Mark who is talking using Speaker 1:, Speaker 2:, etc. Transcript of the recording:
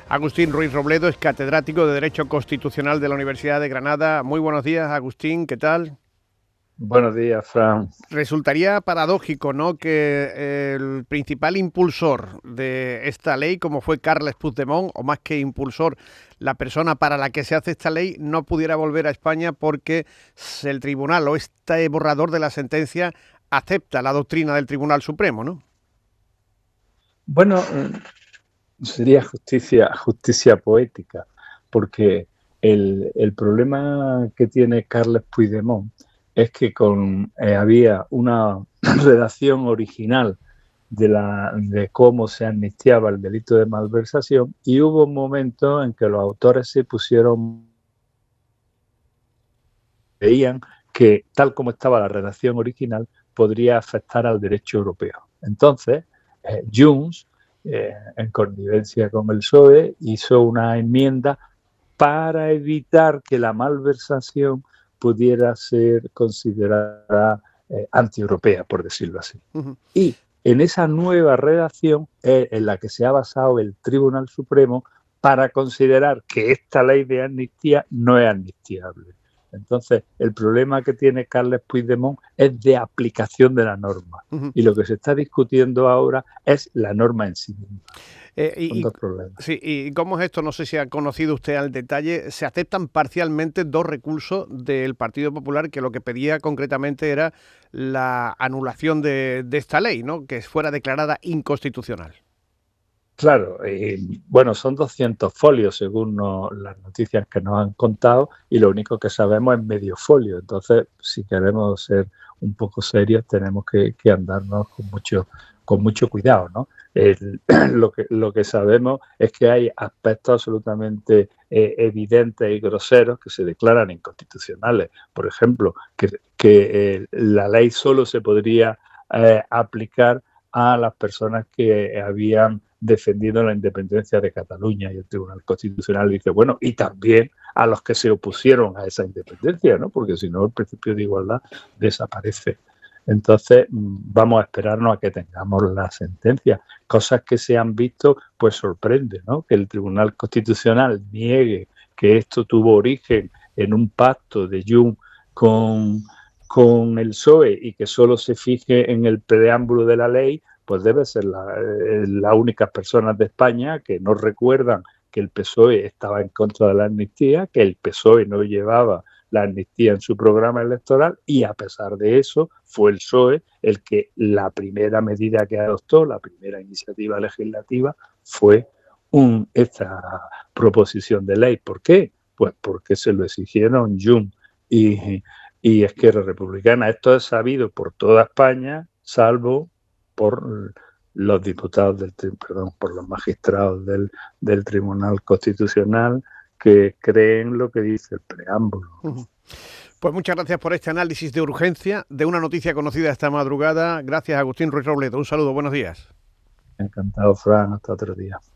Speaker 1: Agustín Ruiz Robledo es catedrático de Derecho Constitucional de la Universidad de Granada. Muy buenos días, Agustín, ¿qué tal?
Speaker 2: Buenos días, Fran.
Speaker 1: Resultaría paradójico, ¿no?, que el principal impulsor de esta ley, como fue Carles Puigdemont, o más que impulsor, la persona para la que se hace esta ley, no pudiera volver a España porque el tribunal o este borrador de la sentencia acepta la doctrina del Tribunal Supremo, ¿no?
Speaker 2: Bueno, sería justicia poética, porque el problema que tiene Carles Puigdemont es que había una redacción original de cómo se amnistiaba el delito de malversación y hubo un momento en que los autores veían que tal como estaba la redacción original podría afectar al derecho europeo. Entonces, Junts, en connivencia con el PSOE, hizo una enmienda para evitar que la malversación pudiera ser considerada antieuropea, por decirlo así.
Speaker 1: Uh-huh.
Speaker 2: Y en esa nueva redacción es en la que se ha basado el Tribunal Supremo para considerar que esta ley de amnistía no es amnistiable. Entonces, el problema que tiene Carles Puigdemont es de aplicación de la norma.
Speaker 1: Uh-huh.
Speaker 2: Y lo que se está discutiendo ahora es la norma en sí misma. Son dos problemas.
Speaker 1: Sí, ¿y cómo es esto? No sé si ha conocido usted al detalle. Se aceptan parcialmente dos recursos del Partido Popular que lo que pedía concretamente era la anulación de esta ley, ¿no?, que fuera declarada inconstitucional.
Speaker 2: Claro, bueno, son 200 folios según las noticias que nos han contado y lo único que sabemos es medio folio. Entonces, si queremos ser un poco serios, tenemos que andarnos con mucho cuidado, ¿no? Lo que sabemos es que hay aspectos absolutamente evidentes y groseros que se declaran inconstitucionales. Por ejemplo, que la ley solo se podría aplicar a las personas que habían defendido la independencia de Cataluña, y el Tribunal Constitucional dice, bueno, y también a los que se opusieron a esa independencia, ¿no? Porque si no el principio de igualdad desaparece. Entonces vamos a esperarnos a que tengamos la sentencia. Cosas que se han visto, pues sorprende, ¿no? Que el Tribunal Constitucional niegue que esto tuvo origen en un pacto de Junts con el PSOE y que solo se fije en el preámbulo de la ley, pues debe ser las únicas personas de España que no recuerdan que el PSOE estaba en contra de la amnistía, que el PSOE no llevaba la amnistía en su programa electoral y a pesar de eso fue el PSOE el que la primera medida que adoptó, la primera iniciativa legislativa fue esta proposición de ley. ¿Por qué? Pues porque se lo exigieron Junts y Esquerra Republicana. Esto es sabido por toda España, salvo por los diputados por los magistrados del Tribunal Constitucional que creen lo que dice el preámbulo.
Speaker 1: Uh-huh. Pues muchas gracias por este análisis de urgencia de una noticia conocida esta madrugada. Gracias, Agustín Ruiz Robledo. Un saludo, buenos días.
Speaker 2: Encantado, Fran. Hasta otro día.